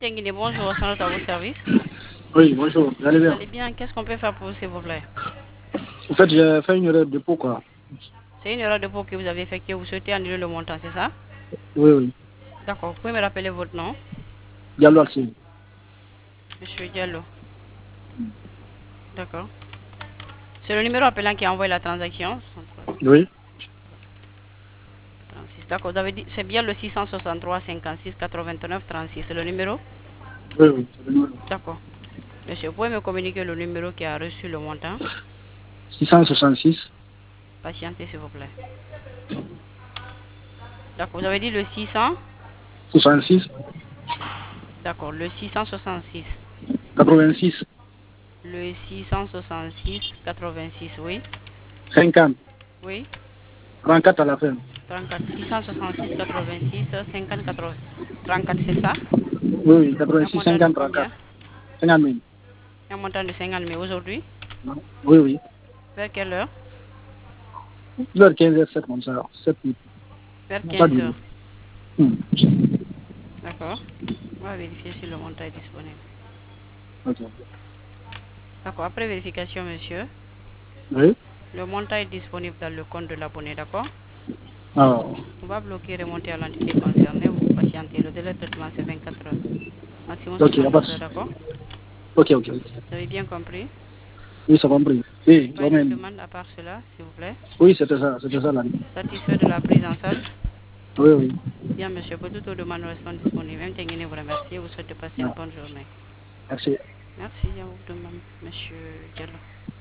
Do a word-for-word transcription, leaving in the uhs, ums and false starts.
Tenguine, bonjour, sans à vos services. Oui, bonjour, vous allez Vous bien? allez bien? Qu'est-ce qu'on peut faire pour vous, s'il vous plaît? En fait, j'ai fait une erreur de dépôt, quoi. C'est une erreur de pot que vous avez effectuée. Vous souhaitez annuler le montant, c'est ça? Oui, oui. D'accord. Vous pouvez me rappeler votre nom? Diallo Alcine. Monsieur Diallo. D'accord. C'est le numéro appelant qui a envoyé la transaction. Oui, trente-six. D'accord. Vous avez dit, c'est bien le six cent soixante-trois cinquante-six quatre-vingt-neuf trente-six. C'est le numéro? oui, oui, c'est le numéro. D'accord. Monsieur, vous pouvez me communiquer le numéro qui a reçu le montant? six cent soixante-six, Patientez, s'il vous plaît. D'accord. Vous avez dit le six cents? soixante-six, D'accord. Le six cent soixante-six. quatre-vingt-six, Le six cent soixante-six quatre-vingt-six, oui. cinquante, Oui. trente-quatre à la fin. trente-quatre, six cent soixante-six, quatre-vingt-six, cinquante, quatre-vingts. trente-quatre, c'est ça? Oui, oui, Un quatre-vingt-six, montant de cinquante, combien? trente-quatre. cinquante mille. Un montant de cinquante mille aujourd'hui. Oui, oui. Vers quelle heure? L'heure quinze heures sept comme ça, sept minutes. Vers Ça quinze dure. heures. Hmm. D'accord. On va vérifier si le montant est disponible. Ok. D'accord. Après vérification, monsieur, Oui. le montant est disponible dans le compte de l'abonné, d'accord? Ah, On va bloquer et remonter à l'entité concernée. Vous patientez. Le délai de traitement, c'est vingt-quatre heures. Maximum ok, y a pas de soixante-douze heures, souci. d'accord? Ok, ok. Vous avez bien compris? Oui, ça va me prendre. Oui, Pas quand une autre même. demande à part cela, s'il vous plaît. Oui, c'était ça, c'était ça la nuit. Satisfait de la prise en charge? Oui, oui. Bien, monsieur, pour toute demande restons disponibles. Même Tenguine vous remercie et vous souhaite passer une Ah, bonne journée. merci. Merci à vous de même, monsieur Diallo.